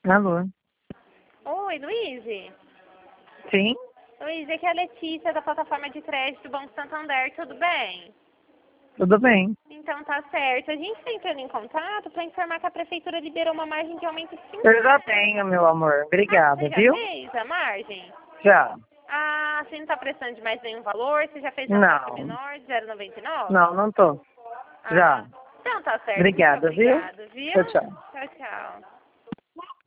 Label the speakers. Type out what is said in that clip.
Speaker 1: Alô?
Speaker 2: Oi, Luíse.
Speaker 1: Sim?
Speaker 2: Luíse, aqui é a Letícia da plataforma de crédito do Banco Santander, tudo bem?
Speaker 1: Tudo bem?
Speaker 2: Então tá certo. A gente está entrando em contato para informar que a prefeitura liberou uma margem de aumento de 5%.
Speaker 1: Eu já tenho, meu amor. Obrigada,
Speaker 2: Você já
Speaker 1: viu?
Speaker 2: fez a margem?
Speaker 1: Já.
Speaker 2: Ah, você não está prestando de mais nenhum valor? Você já fez a taxa
Speaker 1: Não.
Speaker 2: menor de 0,99?
Speaker 1: Não tô.
Speaker 2: Ah,
Speaker 1: Já.
Speaker 2: então tá certo. Muito
Speaker 1: Obrigada, viu?
Speaker 2: obrigada, viu?
Speaker 1: Tchau, tchau.
Speaker 2: Tchau, tchau.